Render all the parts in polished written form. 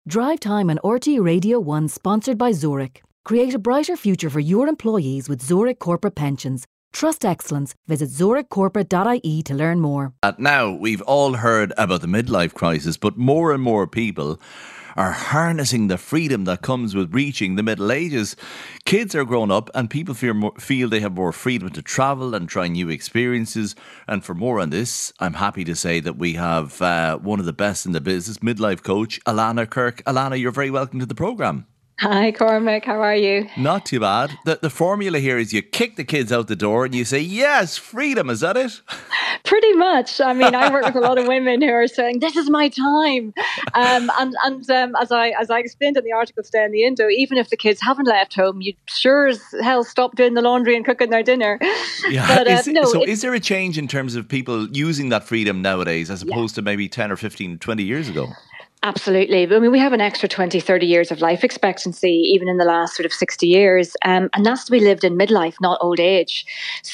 Drive Time on RT Radio 1, sponsored by Zurich. Create a brighter future for your employees with Zurich Corporate Pensions. Trust excellence. Visit zurichcorporate.ie to learn more. Now, we've all heard about the midlife crisis, but more and more people are harnessing the freedom that comes with reaching the middle ages. Kids are grown up and people feel they have more freedom to travel and try new experiences. And for more on this, I'm happy to say that we have one of the best in the business, midlife coach, Alana Kirk. Alana, you're very welcome to the programme. Hi, Cormac. How are you? Not too bad. The formula here is you kick the kids out the door and you say, yes, freedom. Is that it? Pretty much. I mean, I work with a lot of women who are saying, this is my time. And as I explained in the article today in the Indo, even if the kids haven't left home, you sure as hell stop doing the laundry and cooking their dinner. Yeah. But, is there a change in terms of people using that freedom nowadays as opposed to maybe 10 or 15, 20 years ago? Absolutely. I mean, we have an extra 20, 30 years of life expectancy, even in the last sort of 60 years. And that's to be lived in midlife, not old age.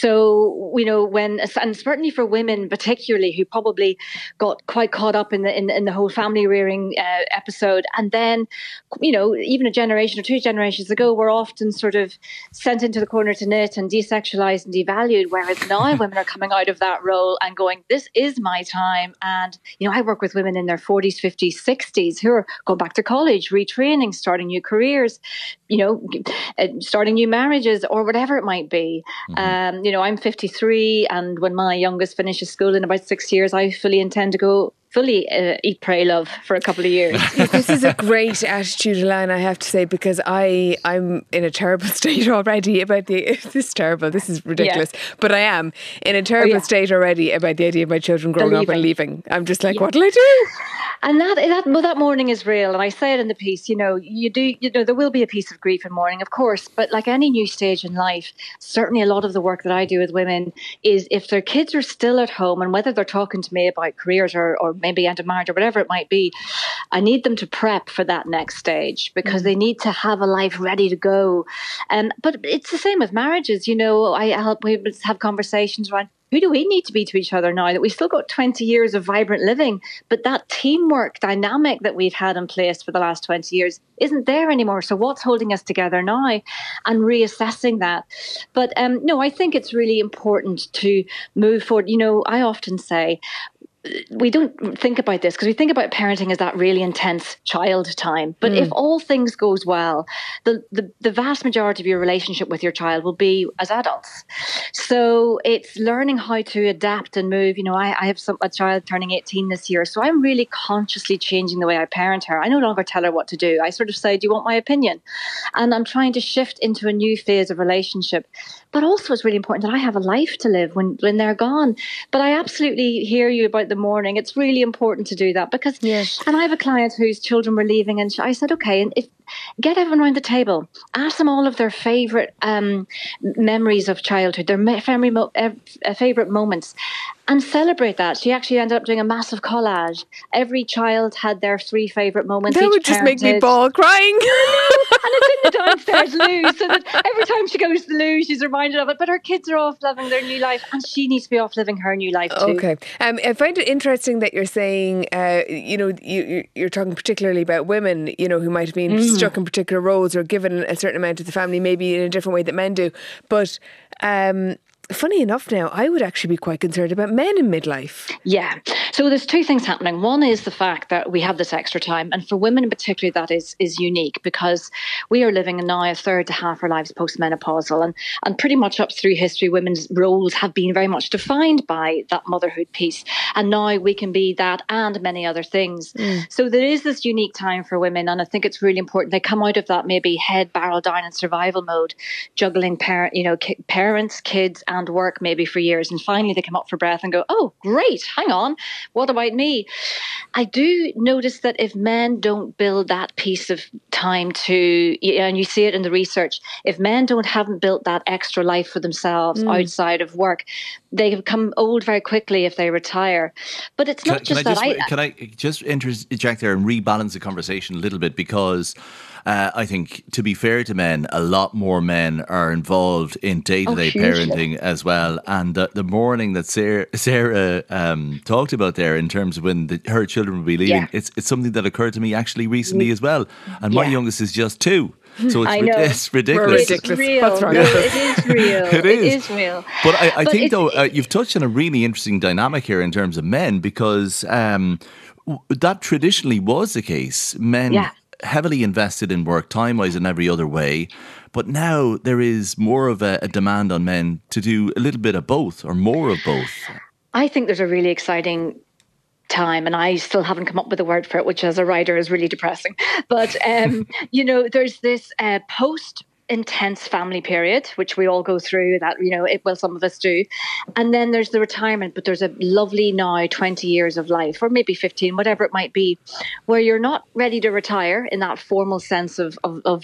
So, you know, and certainly for women particularly, who probably got quite caught up in the whole family rearing episode. And then, you know, even a generation or two generations ago, were often sort of sent into the corner to knit and desexualized and devalued. Whereas now women are coming out of that role and going, this is my time. And, you know, I work with women in their 40s, 50s, 60s who are going back to college, retraining, starting new careers, you know, starting new marriages or whatever it might be. Mm-hmm. You know, I'm 53 and when my youngest finishes school in about 6 years, I fully intend to go fully eat, pray, love for a couple of years. This is a great attitude, Alana, I have to say, because I'm in a terrible state already about this is terrible, this is ridiculous, but I am in a terrible state already about the idea of my children growing up and leaving. I'm just like, what will I do? And that mourning is real. And I say it in the piece, you know, there will be a piece of grief in mourning, of course, but like any new stage in life, certainly a lot of the work that I do with women is if their kids are still at home and whether they're talking to me about careers or maybe end of marriage or whatever it might be, I need them to prep for that next stage because they need to have a life ready to go. But it's the same with marriages. You know, I help we have conversations around who do we need to be to each other now that we've still got 20 years of vibrant living, but that teamwork dynamic that we've had in place for the last 20 years isn't there anymore. So what's holding us together now and reassessing that? But no, I think it's really important to move forward. You know, I often say, we don't think about this because we think about parenting as that really intense child time. But if all things goes well, the vast majority of your relationship with your child will be as adults. So it's learning how to adapt and move. You know, I have a child turning 18 this year, so I'm really consciously changing the way I parent her. I no longer tell her what to do. I sort of say, do you want my opinion? And I'm trying to shift into a new phase of relationship. But also it's really important that I have a life to live when they're gone. But I absolutely hear you about the mourning. It's really important to do that because, and I have a client whose children were leaving and I said, okay, and get everyone around the table, ask them all of their favourite memories of childhood, their favourite moments, and celebrate that. She actually ended up doing a massive collage. Every child had their 3 favourite moments. That would just make me bawl crying. And it's in the downstairs loo, so that every time she goes to the loo, she's reminded of it. But her kids are off living their new life, and she needs to be off living her new life too. Okay. I find it interesting that you're saying, you know, you're talking particularly about women, you know, who might have been stuck in particular roles or given a certain amount of the family, maybe in a different way that men do. But funny enough now, I would actually be quite concerned about men in midlife. Yeah. So there's 2 things happening. One is the fact that we have this extra time. And for women in particular, that is unique because we are living now a third to half our lives postmenopausal. And pretty much up through history, women's roles have been very much defined by that motherhood piece. And now we can be that and many other things. So there is this unique time for women. And I think it's really important. They come out of that maybe head barrel down in survival mode, juggling parents, kids, and work maybe for years. And finally they come up for breath and go, oh, great, hang on, what about me? I do notice that if men don't build that piece of time to, and you see it in the research, if men haven't built that extra life for themselves outside of work, they become old very quickly if they retire. But it's not just that. Can I just interject there and rebalance the conversation a little bit? Because I think, to be fair to men, a lot more men are involved in day-to-day parenting as well. And the mourning that Sarah talked about there in terms of when her children will be leaving, it's something that occurred to me actually recently as well. And my youngest is just 2. So it's ridiculous. It's real. What's wrong? No, it is real. It is real. But I think, though, you've touched on a really interesting dynamic here in terms of men, because that traditionally was the case. Men heavily invested in work, time-wise and every other way. But now there is more of a demand on men to do a little bit of both, or more of both. I think there's a really exciting time, and I still haven't come up with a word for it, which as a writer is really depressing. But, there's this post-intense family period, which we all go through, that, some of us do. And then there's the retirement, but there's a lovely now 20 years of life, or maybe 15, whatever it might be, where you're not ready to retire in that formal sense of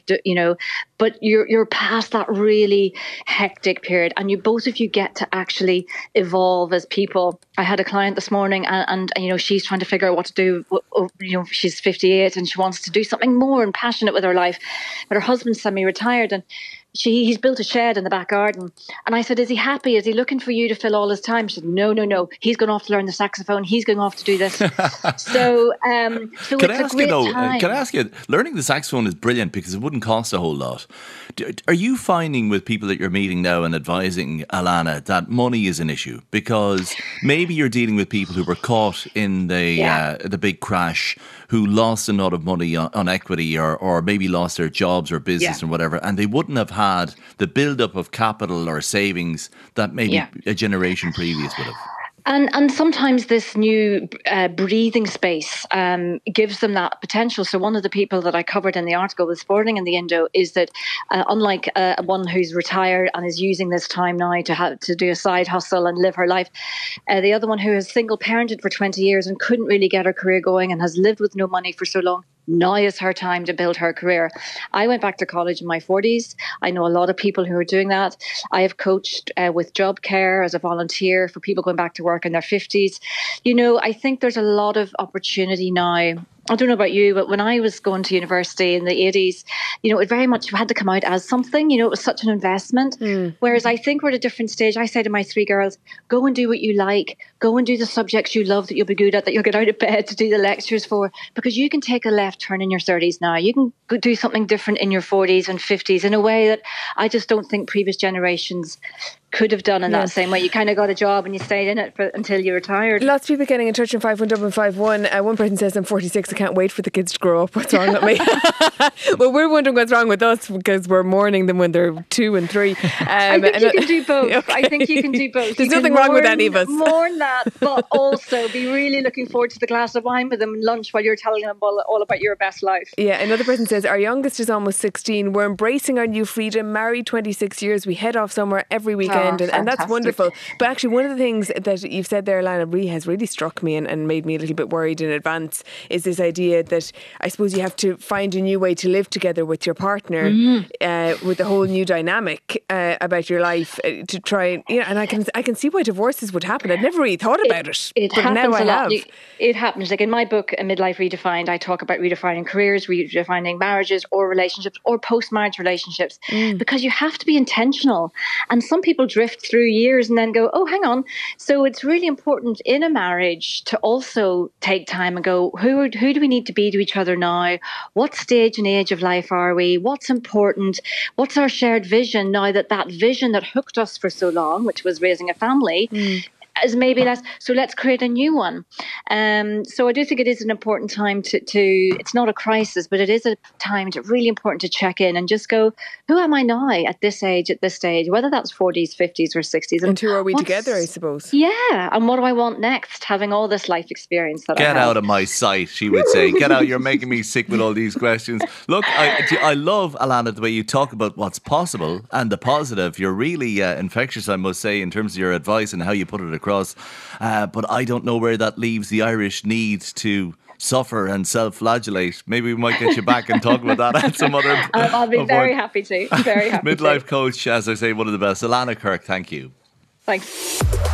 but you're past that really hectic period, and both of you get to actually evolve as people. I had a client this morning, and she's trying to figure out what to do. She's 58 and she wants to do something more and passionate with her life, but her husband's semi-retired, and he's built a shed in the back garden. And I said, is he happy? Is he looking for you to fill all his time? She said, no. He's going off to learn the saxophone. He's going off to do this. So it's a great time. Can I ask you, learning the saxophone is brilliant because it wouldn't cost a whole lot. Are you finding with people that you're meeting now and advising, Alana, that money is an issue? Because maybe you're dealing with people who were caught in the big crash, who lost a lot of money on equity, or maybe lost their jobs or business or whatever, and they wouldn't have had the build-up of capital or savings that maybe a generation previous would have. And sometimes this new breathing space gives them that potential. So one of the people that I covered in the article this morning in the Indo is that unlike one who's retired and is using this time now to do a side hustle and live her life, the other one who has single parented for 20 years and couldn't really get her career going and has lived with no money for so long, now is her time to build her career. I went back to college in my 40s. I know a lot of people who are doing that. I have coached with Job Care as a volunteer for people going back to work in their 50s. I think there's a lot of opportunity now. I don't know about you, but when I was going to university in the 80s, it very much had to come out as something. It was such an investment. Whereas I think we're at a different stage. I say to my 3 girls, go and do what you like. Go and do the subjects you love, that you'll be good at, that you'll get out of bed to do the lectures for. Because you can take a left turn in your 30s now. You can go do something different in your 40s and 50s in a way that I just don't think previous generations could have done in that same way. You kind of got a job and you stayed in it until you retired. Lots of people getting in touch on 51751. One person says, I'm 46, I can't wait for the kids to grow up. What's wrong with me? Well, we're wondering what's wrong with us because we're mourning them when they're 2 and 3. I think you can do both. Okay. I think you can do both. There's nothing wrong with any of us. Mourn that, but also be really looking forward to the glass of wine with them and lunch while you're telling them all about your best life. Yeah, another person says, our youngest is almost 16. We're embracing our new freedom, married 26 years. We head off somewhere every weekend, and that's wonderful. But actually, one of the things that you've said there, Lana, really has really struck me and made me a little bit worried in advance, is this idea that I suppose you have to find a new way to live together with your partner, with a whole new dynamic about your life to try and I can see why divorces would happen. I'd never really thought about it. It but happens now I a lot. have. It happens. Like in my book, A Midlife Redefined, I talk about redefining careers, redefining marriages or relationships or post-marriage relationships, because you have to be intentional. And some people drift through years and then go, oh, hang on. So it's really important in a marriage to also take time and go, who do we need to be to each other now? What stage and age of life are we? What's important? What's our shared vision now that vision that hooked us for so long, which was raising a family, is maybe less. So let's create a new one. So I do think it is an important time to it's not a crisis, but it is a time to really important to check in and just go, who am I now at this age, at this stage, whether that's 40s, 50s or 60s. And who are we together, I suppose? Yeah. And what do I want next, having all this life experience that I have? Get out of my sight, she would say. Get out, you're making me sick with all these questions. Look, I love, Alana, the way you talk about what's possible and the positive. You're really infectious, I must say, in terms of your advice and how you put it across. But I don't know where that leaves the Irish need to suffer and self-flagellate. Maybe we might get you back and talk about that at some other I'll be very happy to. Very happy Midlife coach, as I say, one of the best. Alana Kirk, thank you. Thanks.